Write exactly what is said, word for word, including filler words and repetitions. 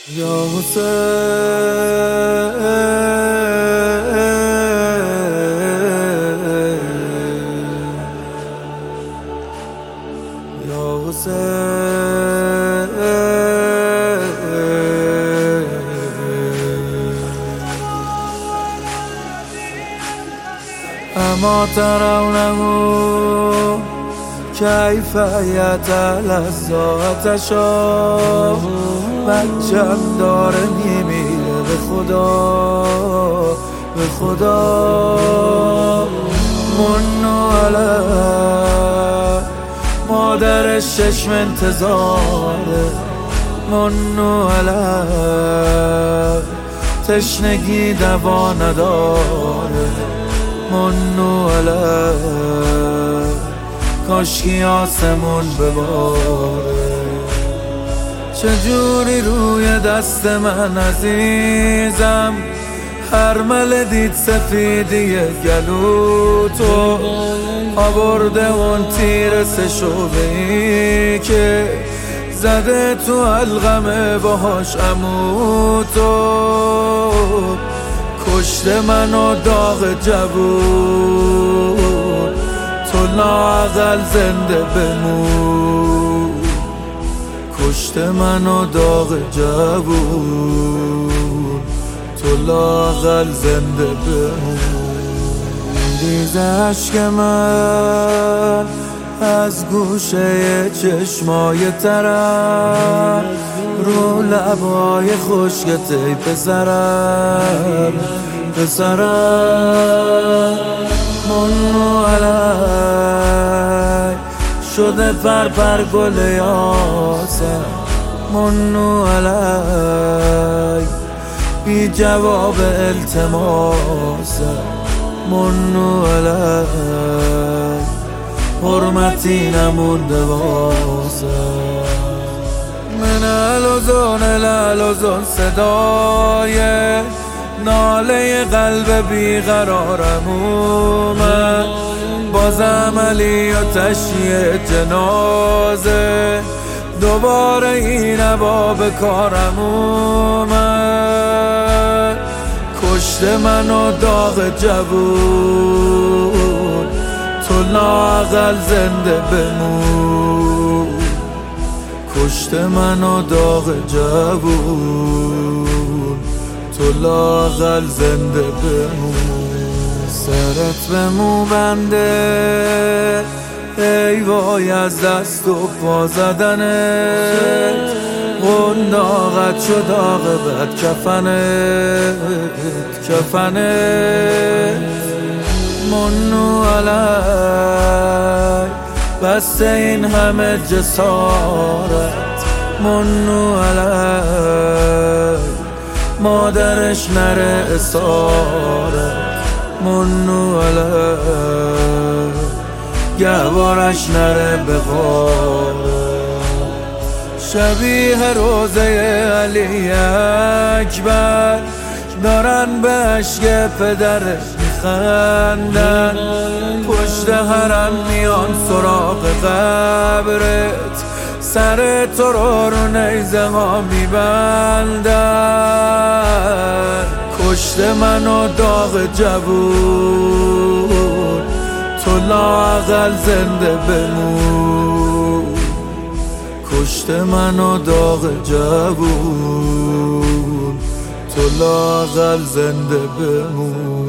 یا حسین یا حسین اما ترونه کیف یتلذذ بچم داره میمیره به خدا به خدا منو علی مادرش چشم انتظاره منو علی تشنگی دوا نداره منو علی کاشکی آسمون بباره چجوری روی دست من عزیزم هر مل دید سفیدی گلو تو آورده اون تیر سشوبهی که زده تو حلقمه باهاش عمو تو کشته منو داغ جوون تو لااقل زنده بمون کشته منو داغ جوون تو لااقل زنده بمون ریز عشق من از گوشه چشمای ترم رو لبای خشکت ای پسرم پسرم منو علی شده پر پر گل یاسم منو علی بی جواب التماسم منو علی حرمتی نمونده واسم من الوزون الالوزون صدای ناله قلب بیقرارم اومد بازم علی و تشییع جنازه دوباره این عبا به کارم اومد کشته منو داغ جوون تو لااقل زنده بمون کشته منو داغ جوون تو لااقل زنده بمون سرت به مو بنده ای وای از دست و پا زدنت قنداقت شد داغ بد کفنت کفنت منو علی بس این همه جسارت منو علی مادرش نره اسارت منو علی گوارش نره به غاره شبیه روزه علی اکبر دارن به عشق پدرش میخندن پشت حرم میان سراغ قبرت سر تو رو رو نیزه ها میبندن کشته منو داغ جوون تو لااقل زنده بمون کشته منو داغ جوون تو لااقل زنده بمون